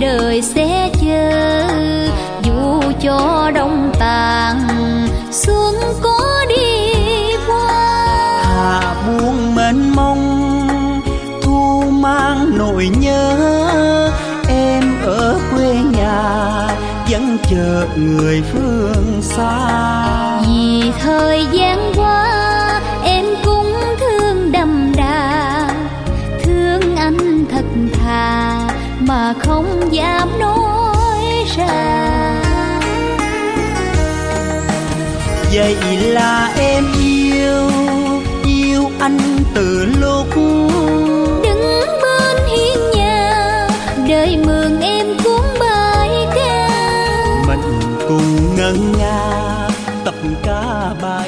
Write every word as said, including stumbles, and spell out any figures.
đời sẽ chờ, dù cho đông tàn xuân có đi qua. Hạ buông mênh mông, thu mang nỗi nhớ, em ở quê nhà vẫn chờ người phương xa. Vì thời gian qua em cũng thương đậm đà, thương anh thật thà mà không dám nói ra. Vậy là em yêu, yêu anh từ lúc đứng bên hiên nhà, đời mừng em cuốn bài ca. mình cùng ngân nga tập ca ba.